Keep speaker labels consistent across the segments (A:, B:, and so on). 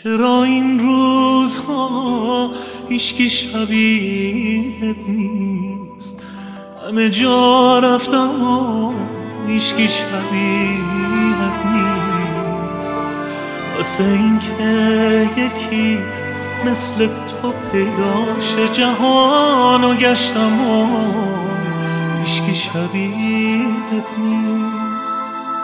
A: چرا این روزها هیچکی شبیهت نیست؟ همه جا رفتم و هیچکی شبیهت نیست. واسه این که یکی مثل تو پیداشه جهانو گشتم و هیچکی شبیهت نیست.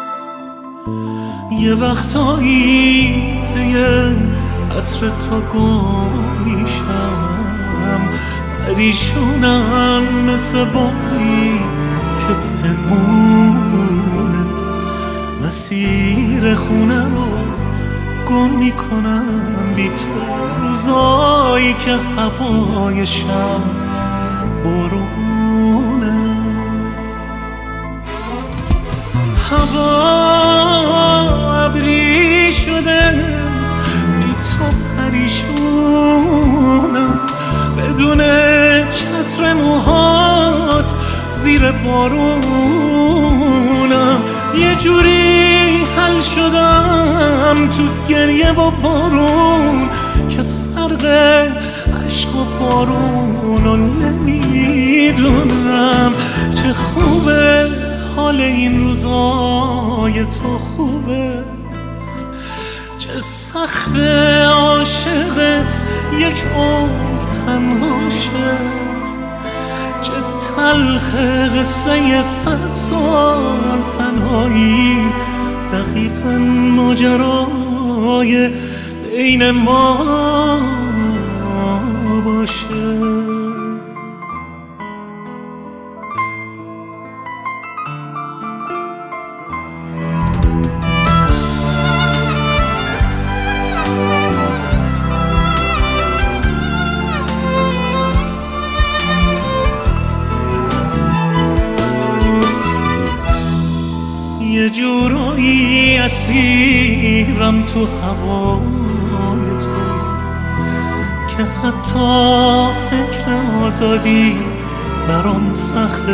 A: یه وقتایی یه عطر تو گم میشم، پریشونم مثل بازی که پنهونه، مسیر خونه رو گم میکنم بی تو، روزایی که هوای شب بارونه. هوا ابری شده بی تو پریشونم، بدون چتر موهات زیر بارونم. یه جوری حل شدم تو گریه و بارون که فرق عشق و بارونو نمیدونم. چه خوبه حال این روزای تو، خوبه چه سخت عاشقت یک عمر تنها شه، چه تلخ قصه 100 سال تنهایی، دقیقاً ماجرای بین ما باشه. یه جورایی اسیرم تو هوای تو که حتی فکر آزادی برام سخته.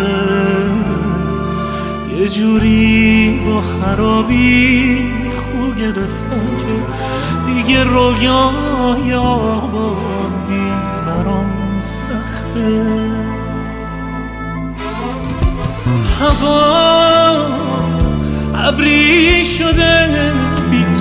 A: یه جوری با خرابی خو گرفتم که دیگه رویای آبادی برام سخته. هوا ابری شده بی تو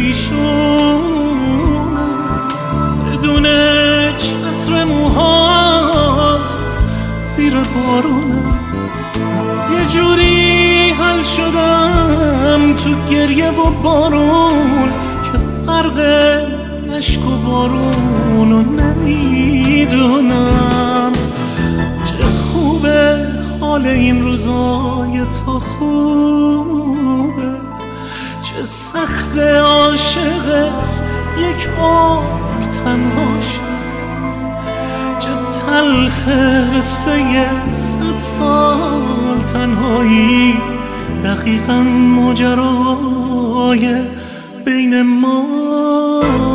A: پریشونم، بدون چتر موهات زیر بارونم. یه جوری حل شدم تو گریه و بارون که فرق عشق و بارونو نمیدونم. چه خوبه حال این روزای تو، خوبه چه سخت عاشقت یک عمر تنها شد، چه تلخ قصه 100 سال تنهایی، دقیقاً ماجرای بین ما